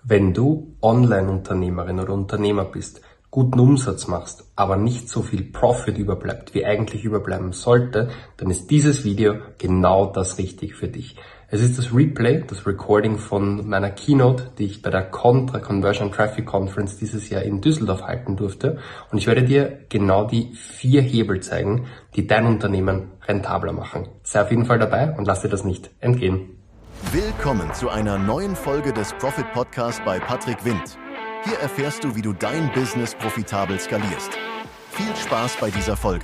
Wenn du Online-Unternehmerin oder Unternehmer bist, guten Umsatz machst, aber nicht so viel Profit überbleibt, wie eigentlich überbleiben sollte, dann ist dieses Video genau das Richtige für dich. Es ist das Replay, das Recording von meiner Keynote, die ich bei der Contra Conversion Traffic Conference dieses Jahr in Düsseldorf halten durfte. Und ich werde dir genau die 4 Hebel zeigen, die dein Unternehmen rentabler machen. Sei auf jeden Fall dabei und lass dir das nicht entgehen. Willkommen zu einer neuen Folge des Profit Podcast bei Patrick Windt. Hier erfährst du, wie du dein Business profitabel skalierst. Viel Spaß bei dieser Folge.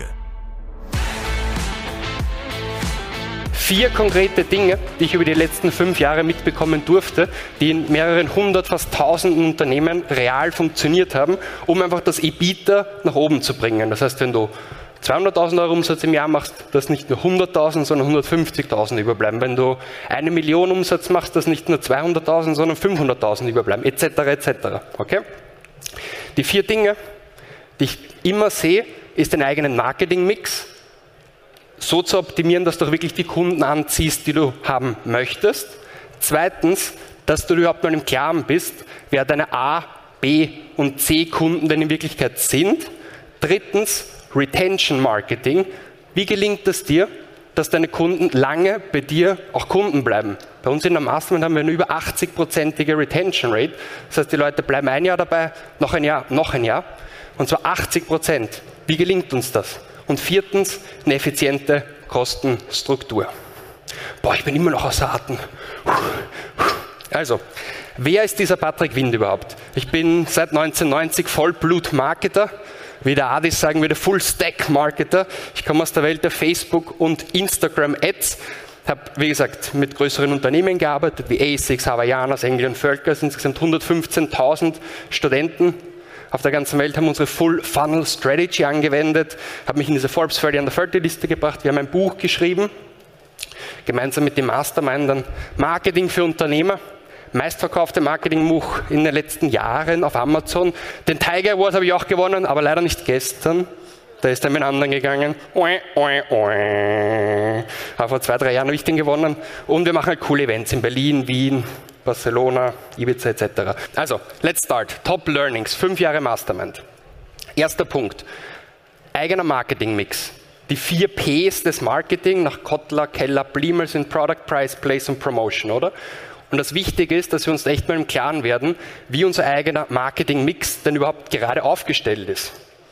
4 konkrete Dinge, die ich über die letzten 5 Jahre mitbekommen durfte, die in mehreren hundert, fast tausenden Unternehmen real funktioniert haben, um einfach das EBITDA nach oben zu bringen. Das heißt, wenn du 200.000 Euro Umsatz im Jahr machst, dass nicht nur 100.000, sondern 150.000 überbleiben. Wenn du 1 Million Umsatz machst, dass nicht nur 200.000, sondern 500.000 überbleiben, etc. etc. Okay? Die 4 Dinge, die ich immer sehe, ist den eigenen Marketing-Mix so zu optimieren, dass du wirklich die Kunden anziehst, die du haben möchtest. Zweitens, dass du überhaupt mal im Klaren bist, wer deine A, B und C Kunden denn in Wirklichkeit sind. Drittens, Retention Marketing. Wie gelingt es dir, dass deine Kunden lange bei dir auch Kunden bleiben? Bei uns in der Mastermind haben wir eine über 80%ige Retention Rate. Das heißt, die Leute bleiben 1 Jahr dabei, noch ein Jahr. Und zwar 80%. Wie gelingt uns das? Und viertens, eine effiziente Kostenstruktur. Boah, ich bin immer noch außer Atem. Also, wer ist dieser Patrick Windt überhaupt? Ich bin seit 1990 Vollblut-Marketer. Wie der Adis sagen würde, Full-Stack-Marketer. Ich komme aus der Welt der Facebook- und Instagram-Ads. Habe, wie gesagt, mit größeren Unternehmen gearbeitet, wie ASICS, Havaianas, Engel & Völkers. Insgesamt 115.000 Studenten auf der ganzen Welt haben unsere Full-Funnel-Strategy angewendet. Habe mich in diese Forbes 30 Under 30 Liste gebracht. Wir haben ein Buch geschrieben, gemeinsam mit dem Mastermind, dann Marketing für Unternehmer. Meistverkaufte Marketingbuch in den letzten Jahren auf Amazon. Den Tiger Award habe ich auch gewonnen, aber leider nicht gestern. Da ist er mit anderen gegangen. Aber vor 2-3 Jahren habe ich den gewonnen. Und wir machen halt coole Events in Berlin, Wien, Barcelona, Ibiza etc. Also, let's start. Top Learnings, 5 Jahre Mastermind. Erster Punkt. Eigener Marketingmix. Die 4 Ps des Marketing nach Kotler, Keller, Bliemel sind Product, Price, Place und Promotion, oder? Und das Wichtige ist, dass wir uns echt mal im Klaren werden, wie unser eigener Marketing-Mix denn überhaupt gerade aufgestellt ist.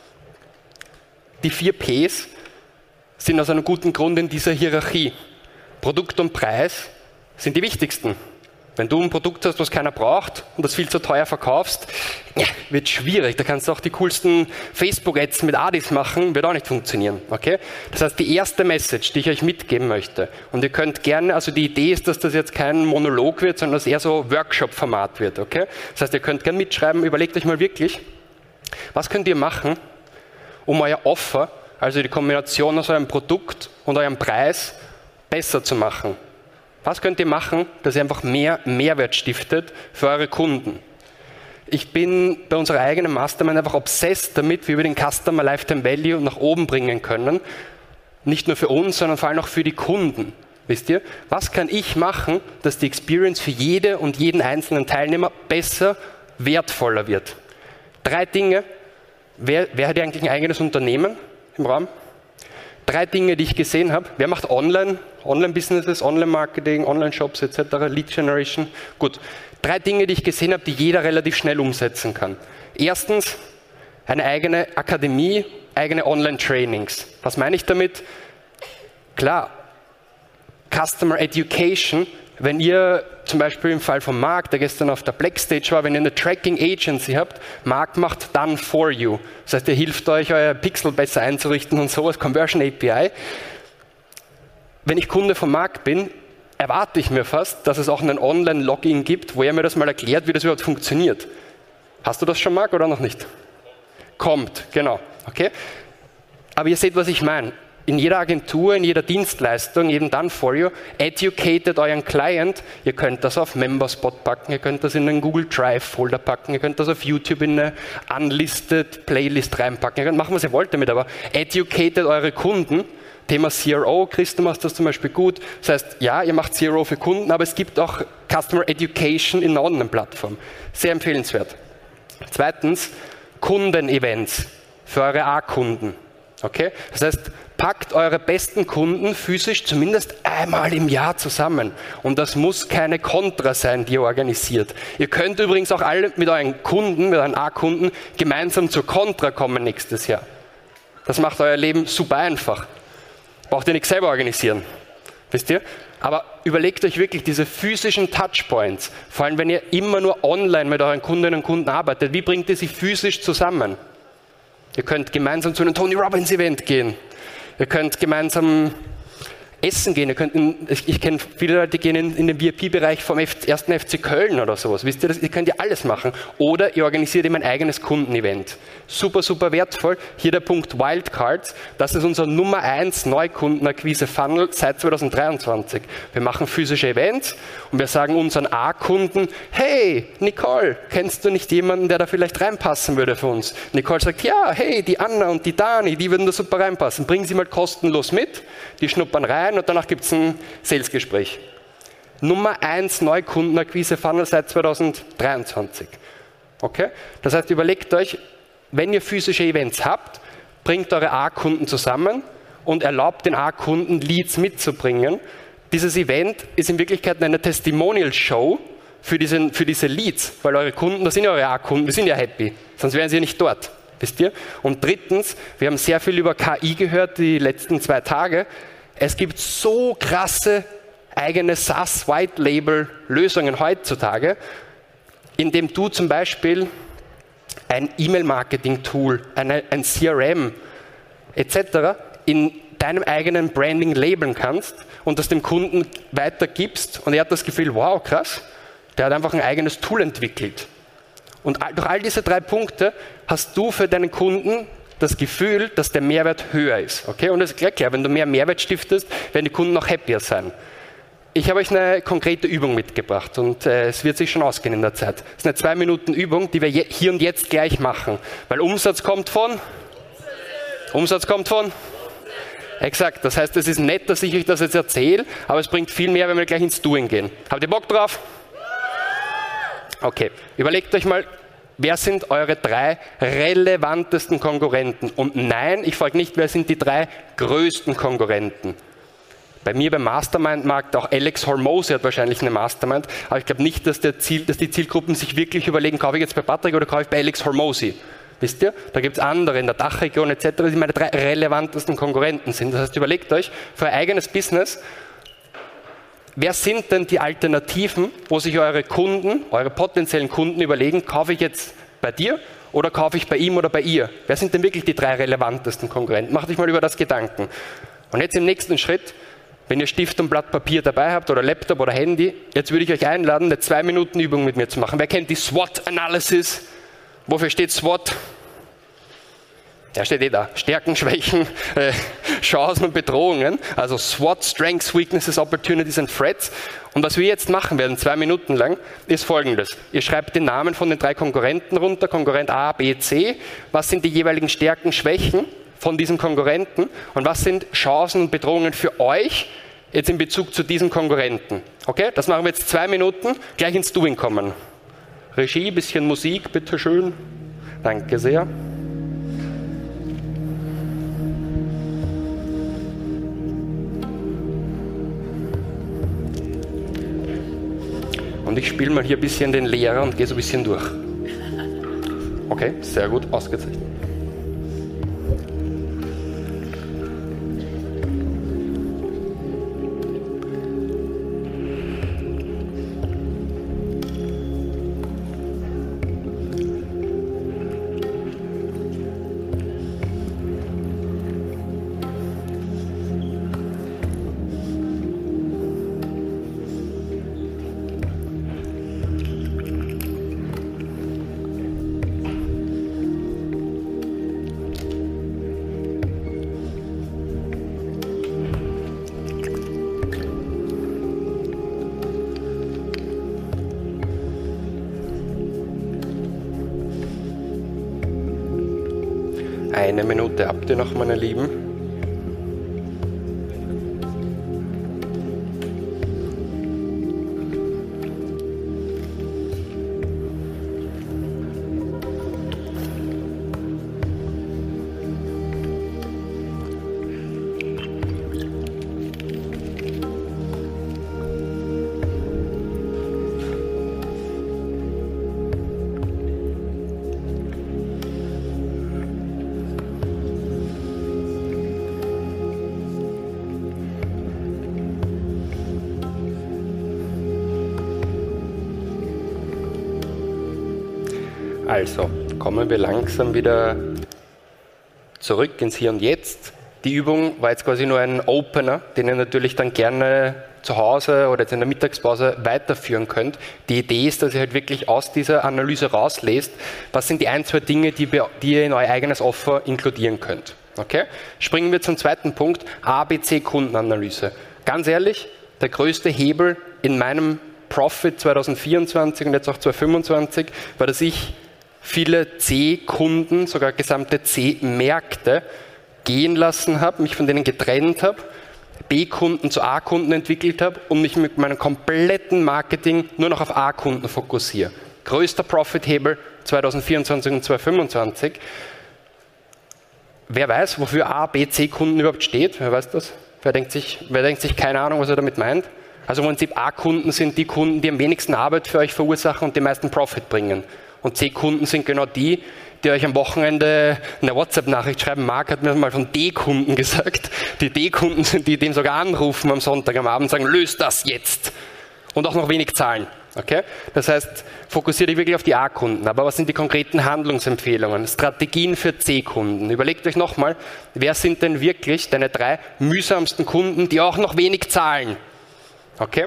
Die 4 Ps sind aus einem guten Grund in dieser Hierarchie. Produkt und Preis sind die wichtigsten. Wenn du ein Produkt hast, was keiner braucht und das viel zu teuer verkaufst, wird schwierig. Da kannst du auch die coolsten Facebook-Ads mit Adis machen, wird auch nicht funktionieren. Okay? Das heißt, die erste Message, die ich euch mitgeben möchte, und ihr könnt gerne, also die Idee ist, dass das jetzt kein Monolog wird, sondern dass eher so Workshop-Format wird. Okay? Das heißt, ihr könnt gerne mitschreiben, überlegt euch mal wirklich, was könnt ihr machen, um euer Offer, also die Kombination aus eurem Produkt und eurem Preis, besser zu machen. Was könnt ihr machen, dass ihr einfach mehr Mehrwert stiftet für eure Kunden? Ich bin bei unserer eigenen Mastermind einfach obsessed damit, wie wir den Customer Lifetime Value nach oben bringen können. Nicht nur für uns, sondern vor allem auch für die Kunden. Wisst ihr? Was kann ich machen, dass die Experience für jede und jeden einzelnen Teilnehmer besser, wertvoller wird? 3 Dinge. Wer hat eigentlich ein eigenes Unternehmen im Raum? 3 Dinge, die ich gesehen habe. Wer macht Online-Businesses, Online-Marketing, Online-Shops etc., Lead Generation? Gut. 3 Dinge, die ich gesehen habe, die jeder relativ schnell umsetzen kann. Erstens, eine eigene Akademie, eigene Online-Trainings. Was meine ich damit? Klar, Customer Education. Wenn ihr zum Beispiel im Fall von Marc, der gestern auf der Blackstage war, wenn ihr eine Tracking Agency habt, Marc macht Done for you. Das heißt, er hilft euch, euer Pixel besser einzurichten und sowas, Conversion API. Wenn ich Kunde von Marc bin, erwarte ich mir fast, dass es auch einen Online-Login gibt, wo er mir das mal erklärt, wie das überhaupt funktioniert. Hast du das schon, Marc, oder noch nicht? Kommt, genau. Okay? Aber ihr seht, was ich meine. In jeder Agentur, in jeder Dienstleistung, jedem Done for you, educated euren Client. Ihr könnt das auf Memberspot packen, ihr könnt das in einen Google Drive Folder packen, ihr könnt das auf YouTube in eine unlisted Playlist reinpacken. Ihr könnt machen, was ihr wollt damit, aber educated eure Kunden, Thema CRO, Chris, du machst das zum Beispiel gut. Das heißt, ja, ihr macht CRO für Kunden, aber es gibt auch Customer Education in einer Online-Plattform. Sehr empfehlenswert. Zweitens, Kundenevents für eure A-Kunden. Okay? Das heißt, packt eure besten Kunden physisch zumindest einmal im Jahr zusammen. Und das muss keine Contra sein, die ihr organisiert. Ihr könnt übrigens auch alle mit euren Kunden, mit euren A-Kunden, gemeinsam zur Contra kommen nächstes Jahr. Das macht euer Leben super einfach. Braucht ihr nicht selber organisieren. Wisst ihr? Aber überlegt euch wirklich diese physischen Touchpoints. Vor allem, wenn ihr immer nur online mit euren Kundinnen und Kunden arbeitet. Wie bringt ihr sie physisch zusammen? Ihr könnt gemeinsam zu einem Tony Robbins Event gehen. Ihr könnt gemeinsam essen gehen. Ich kenne viele Leute, die gehen in den VIP-Bereich vom 1. FC Köln oder sowas. Wisst ihr das? Ihr könnt ja alles machen. Oder ihr organisiert eben ein eigenes Kundenevent. Super, super wertvoll. Hier der Punkt Wildcards. Das ist unser Nummer 1 Neukundenakquise-Funnel seit 2023. Wir machen physische Events und wir sagen unseren A-Kunden, hey, Nicole, kennst du nicht jemanden, der da vielleicht reinpassen würde für uns? Nicole sagt, ja, hey, die Anna und die Dani, die würden da super reinpassen. Bringen sie mal kostenlos mit. Die schnuppern rein und danach gibt es ein Sales-Gespräch. Nummer 1 Neukundenakquise-Funnel seit 2023. Okay? Das heißt, überlegt euch, wenn ihr physische Events habt, bringt eure A-Kunden zusammen und erlaubt den A-Kunden Leads mitzubringen. Dieses Event ist in Wirklichkeit eine Testimonial-Show für diese Leads, weil eure Kunden, das sind ja eure A-Kunden, die sind ja happy, sonst wären sie ja nicht dort. Wisst ihr? Und drittens, wir haben sehr viel über KI gehört die letzten 2 Tage. Es gibt so krasse eigene SaaS-White-Label-Lösungen heutzutage, indem du zum Beispiel ein E-Mail-Marketing-Tool, ein CRM etc. in deinem eigenen Branding labeln kannst und das dem Kunden weitergibst und er hat das Gefühl, wow, krass, der hat einfach ein eigenes Tool entwickelt. Und durch all diese 3 Punkte hast du für deinen Kunden das Gefühl, dass der Mehrwert höher ist. Okay? Und das ist klar, wenn du mehr Mehrwert stiftest, werden die Kunden noch happier sein. Ich habe euch eine konkrete Übung mitgebracht und es wird sich schon ausgehen in der Zeit. Es ist eine 2-Minuten-Übung, die wir hier und jetzt gleich machen. Weil Umsatz kommt von? Exakt. Das heißt, es ist nett, dass ich euch das jetzt erzähle, aber es bringt viel mehr, wenn wir gleich ins Doing gehen. Habt ihr Bock drauf? Okay, überlegt euch mal, wer sind eure 3 relevantesten Konkurrenten? Und nein, ich frage nicht, wer sind die 3 größten Konkurrenten? Bei mir beim Mastermind-Markt, auch Alex Hormozy hat wahrscheinlich eine Mastermind, aber ich glaube nicht, dass die Zielgruppen sich wirklich überlegen, kaufe ich jetzt bei Patrick oder kaufe ich bei Alex Hormozy? Wisst ihr? Da gibt es andere in der Dachregion etc., die meine 3 relevantesten Konkurrenten sind. Das heißt, überlegt euch für euer eigenes Business, wer sind denn die Alternativen, wo sich eure Kunden, eure potenziellen Kunden überlegen, kaufe ich jetzt bei dir oder kaufe ich bei ihm oder bei ihr? Wer sind denn wirklich die 3 relevantesten Konkurrenten? Macht euch mal über das Gedanken. Und jetzt im nächsten Schritt, wenn ihr Stift und Blatt Papier dabei habt oder Laptop oder Handy, jetzt würde ich euch einladen, eine 2-Minuten-Übung mit mir zu machen. Wer kennt die SWOT-Analysis? Wofür steht SWOT? Ja, steht da. Stärken, Schwächen, Chancen und Bedrohungen. Also SWOT, Strengths, Weaknesses, Opportunities and Threats. Und was wir jetzt machen werden, 2 Minuten lang, ist Folgendes. Ihr schreibt den Namen von den 3 Konkurrenten runter, Konkurrent A, B, C. Was sind die jeweiligen Stärken, Schwächen von diesen Konkurrenten? Und was sind Chancen und Bedrohungen für euch jetzt in Bezug zu diesen Konkurrenten? Okay, das machen wir jetzt 2 Minuten, gleich ins Doing kommen. Regie, bisschen Musik, bitteschön. Danke sehr. Und ich spiele mal hier ein bisschen den Lehrer und gehe so ein bisschen durch. Okay, sehr gut, ausgezeichnet. Eine Minute habt ihr noch, meine Lieben. Also, kommen wir langsam wieder zurück ins Hier und Jetzt. Die Übung war jetzt quasi nur ein Opener, den ihr natürlich dann gerne zu Hause oder jetzt in der Mittagspause weiterführen könnt. Die Idee ist, dass ihr halt wirklich aus dieser Analyse rauslest, was sind die 1, 2 Dinge, die ihr in euer eigenes Offer inkludieren könnt. Okay? Springen wir zum zweiten Punkt, ABC-Kundenanalyse. Ganz ehrlich, der größte Hebel in meinem Profit 2024 und jetzt auch 2025 war, dass ich viele C-Kunden, sogar gesamte C-Märkte gehen lassen habe, mich von denen getrennt habe, B-Kunden zu A-Kunden entwickelt habe und mich mit meinem kompletten Marketing nur noch auf A-Kunden fokussiere. Größter Profit-Hebel 2024 und 2025. Wer weiß, wofür A, B, C-Kunden überhaupt steht? Wer weiß das? Wer denkt sich keine Ahnung, was er damit meint? Also im Prinzip A-Kunden sind die Kunden, die am wenigsten Arbeit für euch verursachen und den meisten Profit bringen. Und C-Kunden sind genau die euch am Wochenende eine WhatsApp-Nachricht schreiben. Marc hat mir mal von D-Kunden gesagt. Die D-Kunden sind die, die ihm sogar anrufen am Sonntag am Abend und sagen, löst das jetzt. Und auch noch wenig zahlen. Okay? Das heißt, fokussiert dich wirklich auf die A-Kunden. Aber was sind die konkreten Handlungsempfehlungen? Strategien für C-Kunden. Überlegt euch nochmal, wer sind denn wirklich deine 3 mühsamsten Kunden, die auch noch wenig zahlen? Okay?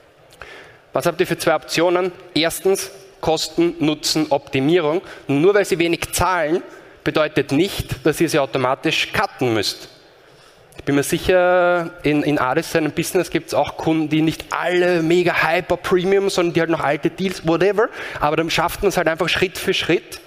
Was habt ihr für 2 Optionen? Erstens, Kosten, Nutzen, Optimierung. Nur weil sie wenig zahlen, bedeutet nicht, dass ihr sie automatisch cutten müsst. Ich bin mir sicher, in Adis seinem Business gibt es auch Kunden, die nicht alle mega hyper Premium, sondern die halt noch alte Deals, whatever. Aber dann schafft man es halt einfach Schritt für Schritt,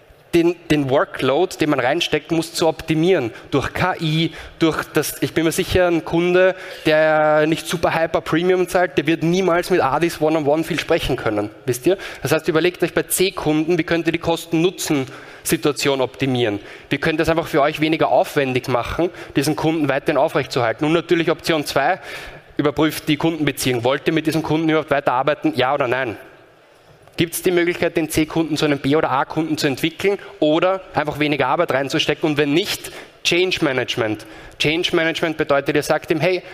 den Workload, den man reinsteckt, muss zu optimieren. Durch KI, durch das, ich bin mir sicher, ein Kunde, der nicht super hyper Premium zahlt, der wird niemals mit Adis One-on-One viel sprechen können. Wisst ihr? Das heißt, überlegt euch bei C-Kunden, wie könnt ihr die Kosten-Nutzen-Situation optimieren? Wie könnt ihr es einfach für euch weniger aufwendig machen, diesen Kunden weiterhin aufrechtzuerhalten? Und natürlich Option 2, überprüft die Kundenbeziehung. Wollt ihr mit diesem Kunden überhaupt weiterarbeiten? Ja oder nein? Gibt es die Möglichkeit, den C-Kunden zu einem B- oder A-Kunden zu entwickeln oder einfach weniger Arbeit reinzustecken? Und wenn nicht, Change Management. Change Management bedeutet, ihr sagt ihm, hey,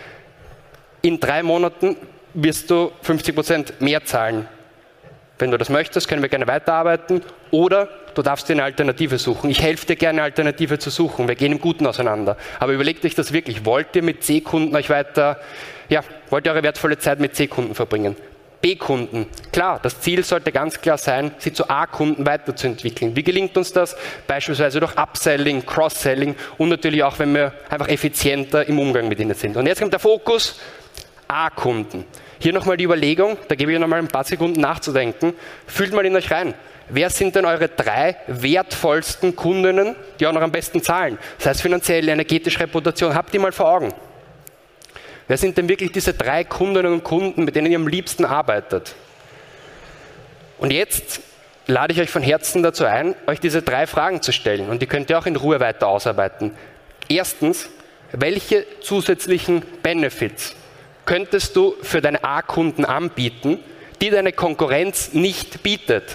in 3 Monaten wirst du 50% mehr zahlen. Wenn du das möchtest, können wir gerne weiterarbeiten oder du darfst dir eine Alternative suchen. Ich helfe dir gerne, eine Alternative zu suchen. Wir gehen im Guten auseinander. Aber überlegt euch das wirklich. Wollt ihr mit C-Kunden wollt ihr eure wertvolle Zeit mit C-Kunden verbringen? B-Kunden. Klar, das Ziel sollte ganz klar sein, sie zu A-Kunden weiterzuentwickeln. Wie gelingt uns das? Beispielsweise durch Upselling, Cross-Selling und natürlich auch, wenn wir einfach effizienter im Umgang mit ihnen sind. Und jetzt kommt der Fokus, A-Kunden. Hier nochmal die Überlegung, da gebe ich nochmal ein paar Sekunden nachzudenken. Fühlt mal in euch rein. Wer sind denn eure 3 wertvollsten Kundinnen, die auch noch am besten zahlen? Das heißt finanziell, energetische Reputation. Habt ihr mal vor Augen? Wer sind denn wirklich diese 3 Kundinnen und Kunden, mit denen ihr am liebsten arbeitet? Und jetzt lade ich euch von Herzen dazu ein, euch diese 3 Fragen zu stellen. Und die könnt ihr auch in Ruhe weiter ausarbeiten. Erstens, welche zusätzlichen Benefits könntest du für deine A-Kunden anbieten, die deine Konkurrenz nicht bietet?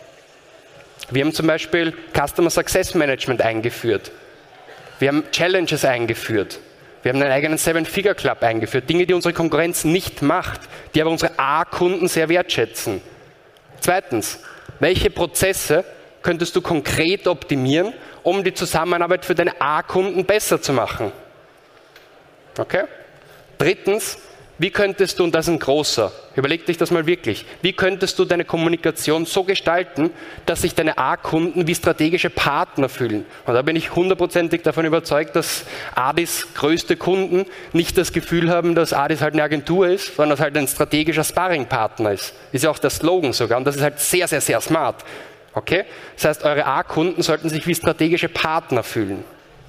Wir haben zum Beispiel Customer Success Management eingeführt. Wir haben Challenges eingeführt. Wir haben einen eigenen 7-Figure-Club eingeführt. Dinge, die unsere Konkurrenz nicht macht, die aber unsere A-Kunden sehr wertschätzen. Zweitens, welche Prozesse könntest du konkret optimieren, um die Zusammenarbeit für deine A-Kunden besser zu machen? Okay? Drittens, wie könntest du, und das ist ein großer, überleg dich das mal wirklich, wie könntest du deine Kommunikation so gestalten, dass sich deine A-Kunden wie strategische Partner fühlen? Und da bin ich 100%ig davon überzeugt, dass Adis größte Kunden nicht das Gefühl haben, dass Adis halt eine Agentur ist, sondern dass halt ein strategischer Sparringpartner ist. Ist ja auch der Slogan sogar und das ist halt sehr, sehr, sehr smart. Okay? Das heißt, eure A-Kunden sollten sich wie strategische Partner fühlen.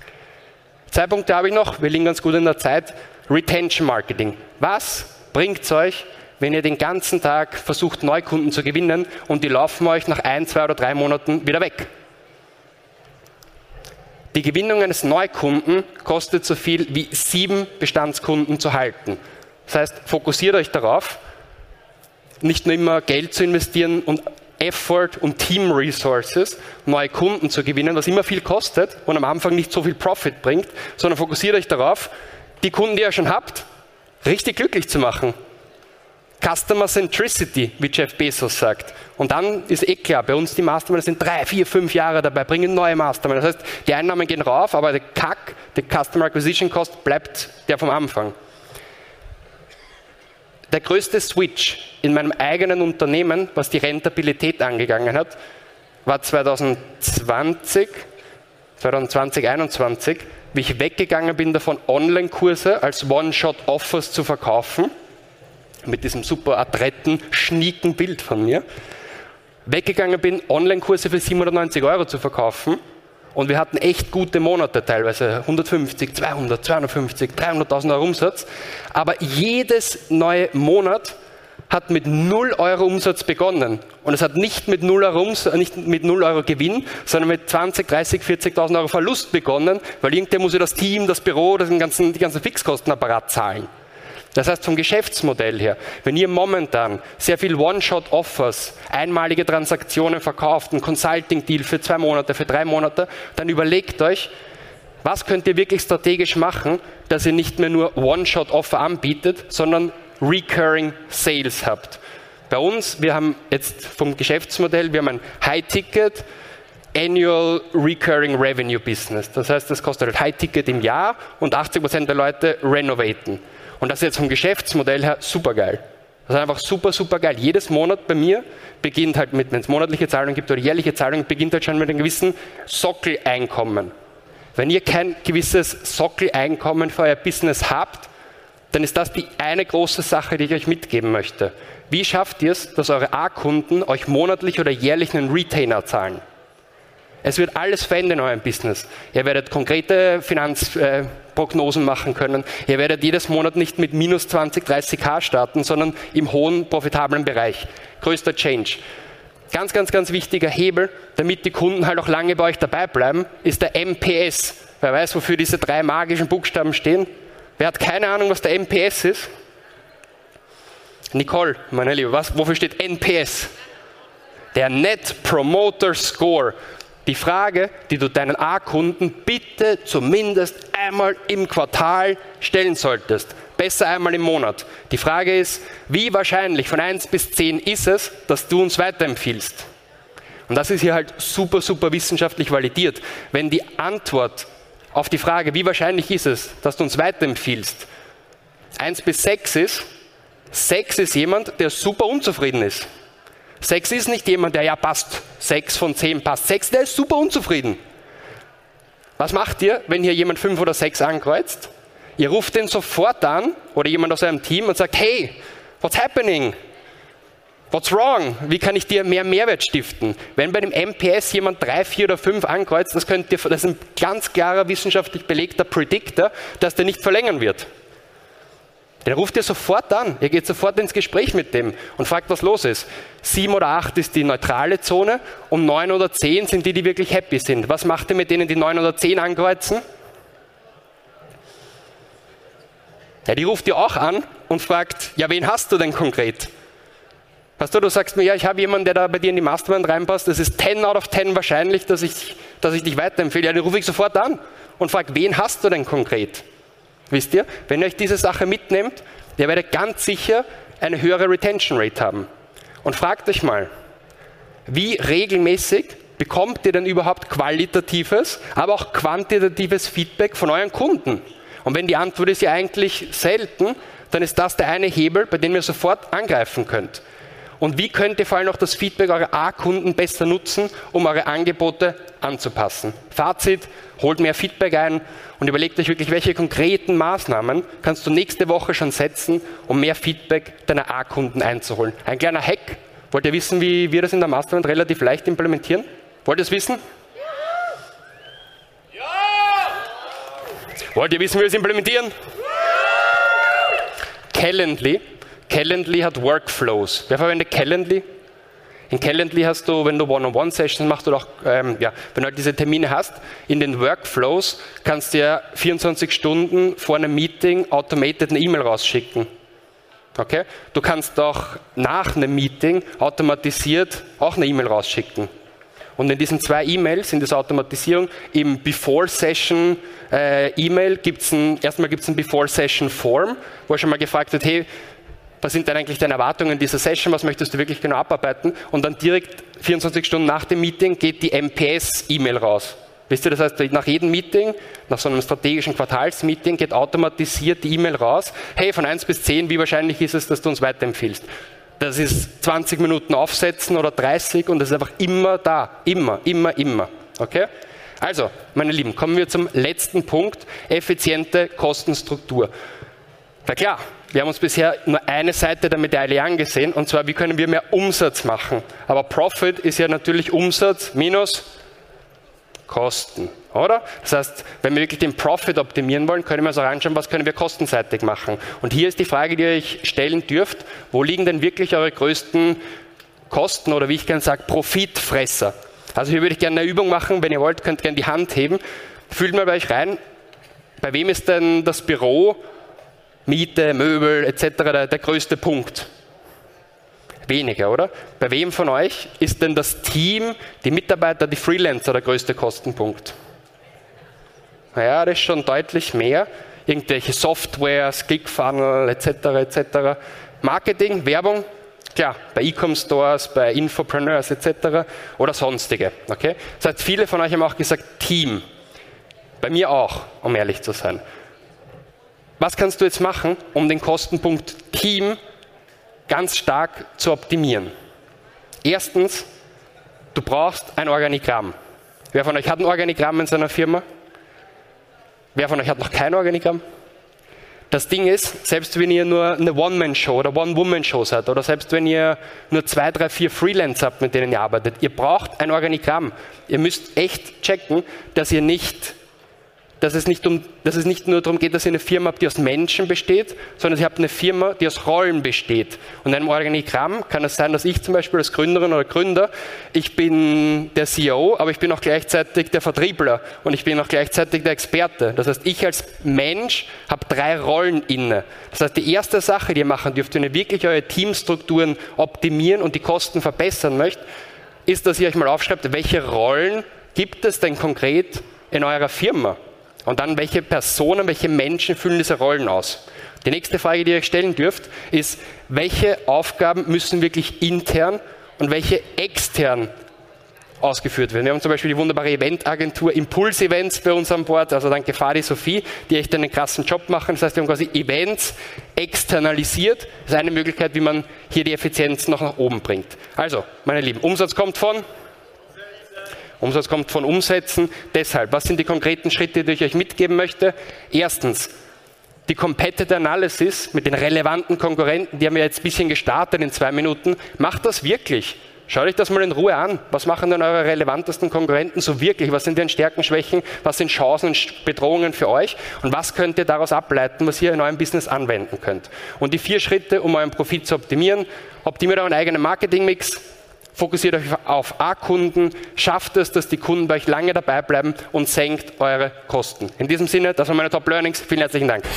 2 Punkte habe ich noch, wir liegen ganz gut in der Zeit. Retention Marketing. Was bringt es euch, wenn ihr den ganzen Tag versucht, Neukunden zu gewinnen und die laufen euch nach 1, 2 oder 3 Monaten wieder weg? Die Gewinnung eines Neukunden kostet so viel wie 7 Bestandskunden zu halten. Das heißt, fokussiert euch darauf, nicht nur immer Geld zu investieren und Effort und Team Resources, neue Kunden zu gewinnen, was immer viel kostet und am Anfang nicht so viel Profit bringt, sondern fokussiert euch darauf, die Kunden, die ihr schon habt, richtig glücklich zu machen. Customer Centricity, wie Jeff Bezos sagt. Und dann ist klar, bei uns die Mastermind sind 3, 4, 5 Jahre dabei, bringen neue Mastermind. Das heißt, die Einnahmen gehen rauf, aber der CAC, der Customer Acquisition Cost, bleibt der vom Anfang. Der größte Switch in meinem eigenen Unternehmen, was die Rentabilität angegangen hat, war 2020, 2021, wie ich weggegangen bin davon, Online-Kurse als One-Shot-Offers zu verkaufen, mit diesem super adretten, schnieken Bild von mir, weggegangen bin, Online-Kurse für 790 € zu verkaufen, und wir hatten echt gute Monate teilweise, 150, 200, 250, 300.000 € Umsatz, aber jedes neue Monat hat mit 0 € Umsatz begonnen. Und es hat nicht mit 0 € Gewinn, sondern mit 20, 30, 40.000 € Verlust begonnen, weil irgendwer muss ja das Team, das Büro, die ganzen Fixkostenapparat zahlen. Das heißt, vom Geschäftsmodell her, wenn ihr momentan sehr viel One-Shot-Offers, einmalige Transaktionen verkauft, ein Consulting-Deal für 2 Monate, für 3 Monate, dann überlegt euch, was könnt ihr wirklich strategisch machen, dass ihr nicht mehr nur One-Shot-Offer anbietet, sondern Recurring Sales habt. Bei uns, wir haben jetzt vom Geschäftsmodell, wir haben ein High-Ticket, Annual Recurring Revenue Business. Das heißt, das kostet halt High-Ticket im Jahr und 80% der Leute renovaten. Und das ist jetzt vom Geschäftsmodell her super geil. Das ist einfach super, super geil. Jedes Monat bei mir beginnt halt mit, wenn es monatliche Zahlungen gibt oder jährliche Zahlungen, beginnt halt schon mit einem gewissen Sockeleinkommen. Wenn ihr kein gewisses Sockeleinkommen für euer Business habt, dann ist das die eine große Sache, die ich euch mitgeben möchte. Wie schafft ihr es, dass eure A-Kunden euch monatlich oder jährlich einen Retainer zahlen? Es wird alles verändern in eurem Business. Ihr werdet konkrete Finanzprognosen machen können. Ihr werdet jedes Monat nicht mit minus 20, 30k starten, sondern im hohen, profitablen Bereich. Größter Change. Ganz, ganz, ganz wichtiger Hebel, damit die Kunden halt auch lange bei euch dabei bleiben, ist der MPS. Wer weiß, wofür diese 3 magischen Buchstaben stehen? Wer hat keine Ahnung, was der MPS ist? Nicole, meine Liebe, wofür steht NPS? Der Net Promoter Score. Die Frage, die du deinen A-Kunden bitte zumindest einmal im Quartal stellen solltest. Besser einmal im Monat. Die Frage ist, wie wahrscheinlich von 1 bis 10 ist es, dass du uns weiterempfiehlst? Und das ist hier halt super, super wissenschaftlich validiert. Wenn die Antwort auf die Frage, wie wahrscheinlich ist es, dass du uns weiterempfiehlst, 1 bis 6 ist, 6 ist jemand, der super unzufrieden ist. 6 ist nicht jemand, der ja passt, 6 von 10 passt. 6, der ist super unzufrieden. Was macht ihr, wenn hier jemand 5 oder 6 ankreuzt? Ihr ruft den sofort an oder jemand aus eurem Team und sagt, hey, what's happening? What's wrong? Wie kann ich dir mehr Mehrwert stiften? Wenn bei dem MPS jemand 3, 4 oder 5 ankreuzt, das ist ein ganz klarer wissenschaftlich belegter Predictor, dass der nicht verlängern wird. Den ruft ihr sofort an, ihr geht sofort ins Gespräch mit dem und fragt, was los ist. 7 oder 8 ist die neutrale Zone und 9 oder 10 sind die, die wirklich happy sind. Was macht ihr mit denen, die 9 oder 10 ankreuzen? Ja, die ruft ihr auch an und fragt, ja, wen hast du denn konkret? Weißt du sagst mir, ja, ich habe jemanden, der da bei dir in die Mastermind reinpasst, das ist 10 out of 10 wahrscheinlich, dass ich dich weiterempfehle. Ja, den rufe ich sofort an und frage, wen hast du denn konkret? Wisst ihr, wenn ihr euch diese Sache mitnehmt, ihr werdet ganz sicher eine höhere Retention Rate haben. Und fragt euch mal, wie regelmäßig bekommt ihr denn überhaupt qualitatives, aber auch quantitatives Feedback von euren Kunden? Und wenn die Antwort ist ja eigentlich selten, dann ist das der eine Hebel, bei dem ihr sofort angreifen könnt. Und wie könnt ihr vor allem auch das Feedback eurer A-Kunden besser nutzen, um eure Angebote anzupassen? Fazit, holt mehr Feedback ein und überlegt euch wirklich, welche konkreten Maßnahmen kannst du nächste Woche schon setzen, um mehr Feedback deiner A-Kunden einzuholen. Ein kleiner Hack. Wollt ihr wissen, wie wir das in der Mastermind relativ leicht implementieren? Wollt ihr es wissen? Ja! Wollt ihr wissen, wie wir es implementieren? Calendly. Calendly hat Workflows. Wer verwendet Calendly? In Calendly hast du, wenn du One-on-One-Sessions machst oder auch, wenn du halt diese Termine hast, in den Workflows kannst du ja 24 Stunden vor einem Meeting automated eine E-Mail rausschicken. Okay? Du kannst auch nach einem Meeting automatisiert auch eine E-Mail rausschicken. Und in diesen 2 E-Mails, in dieser Automatisierung, im Before-Session E-Mail erstmal gibt es ein Before-Session-Form, wo er schon mal gefragt wird, hey, Was sind denn eigentlich deine Erwartungen in dieser Session? Was möchtest du wirklich genau abarbeiten? Und dann direkt 24 Stunden nach dem Meeting geht die MPS-E-Mail raus. Wisst ihr, das heißt, nach jedem Meeting, nach so einem strategischen Quartalsmeeting, geht automatisiert die E-Mail raus. Hey, von 1 bis 10, wie wahrscheinlich ist es, dass du uns weiterempfiehlst? Das ist 20 Minuten aufsetzen oder 30 und das ist einfach immer da. Immer. Okay? Also, meine Lieben, kommen wir zum letzten Punkt. Effiziente Kostenstruktur. Na klar, wir haben uns bisher nur eine Seite der Medaille angesehen, und zwar, wie können wir mehr Umsatz machen. Aber Profit ist ja natürlich Umsatz minus Kosten, oder? Das heißt, wenn wir wirklich den Profit optimieren wollen, können wir uns auch anschauen, was können wir kostenseitig machen. Und hier ist die Frage, die ihr euch stellen dürft, wo liegen denn wirklich eure größten Kosten oder wie ich gerne sage, Profitfresser? Also hier würde ich gerne eine Übung machen, wenn ihr wollt, könnt ihr gerne die Hand heben. Fühlt mal bei euch rein, bei wem ist denn das Büro, Miete, Möbel etc. der größte Punkt? Weniger, oder? Bei wem von euch ist denn das Team, die Mitarbeiter, die Freelancer der größte Kostenpunkt? Naja, das ist schon deutlich mehr. Irgendwelche Softwares, ClickFunnels etc. Marketing, Werbung, klar, bei E-Com-Stores, bei Infopreneurs etc. oder sonstige. Okay? Das heißt, viele von euch haben auch gesagt Team. Bei mir auch, um ehrlich zu sein. Was kannst du jetzt machen, um den Kostenpunkt Team ganz stark zu optimieren? Erstens, du brauchst ein Organigramm. Wer von euch hat ein Organigramm in seiner Firma? Wer von euch hat noch kein Organigramm? Das Ding ist, selbst wenn ihr nur eine One-Man-Show oder One-Woman-Show seid oder selbst wenn ihr nur 2, 3, 4 Freelancer habt, mit denen ihr arbeitet, ihr braucht ein Organigramm. Ihr müsst echt checken, dass es nicht nur darum geht, dass ihr eine Firma habt, die aus Menschen besteht, sondern ihr habt eine Firma, die aus Rollen besteht. Und in einem Organigramm kann es sein, dass ich zum Beispiel als Gründerin oder Gründer, ich bin der CEO, aber ich bin auch gleichzeitig der Vertriebler und ich bin auch gleichzeitig der Experte. Das heißt, ich als Mensch habe 3 Rollen inne. Das heißt, die erste Sache, die ihr machen dürft, wenn ihr wirklich eure Teamstrukturen optimieren und die Kosten verbessern möchtet, ist, dass ihr euch mal aufschreibt, welche Rollen gibt es denn konkret in eurer Firma? Und dann, welche Personen, welche Menschen füllen diese Rollen aus? Die nächste Frage, die ihr euch stellen dürft, ist, welche Aufgaben müssen wirklich intern und welche extern ausgeführt werden? Wir haben zum Beispiel die wunderbare Eventagentur Impulse Events bei uns an Bord, also danke Fadi Sophie, die echt einen krassen Job machen. Das heißt, wir haben quasi Events externalisiert. Das ist eine Möglichkeit, wie man hier die Effizienz noch nach oben bringt. Also, meine Lieben, Umsatz kommt von Umsätzen. Deshalb, was sind die konkreten Schritte, die ich euch mitgeben möchte? Erstens, die Competitor Analysis mit den relevanten Konkurrenten, die haben wir jetzt ein bisschen gestartet in 2 Minuten. Macht das wirklich. Schaut euch das mal in Ruhe an. Was machen denn eure relevantesten Konkurrenten so wirklich? Was sind deren Stärken, Schwächen? Was sind Chancen und Bedrohungen für euch? Und was könnt ihr daraus ableiten, was ihr in eurem Business anwenden könnt? Und die 4 Schritte, um euren Profit zu optimieren. Optimiert euren eigenen Marketingmix. Fokussiert euch auf A-Kunden, schafft es, dass die Kunden bei euch lange dabei bleiben und senkt eure Kosten. In diesem Sinne, das waren meine Top Learnings. Vielen herzlichen Dank.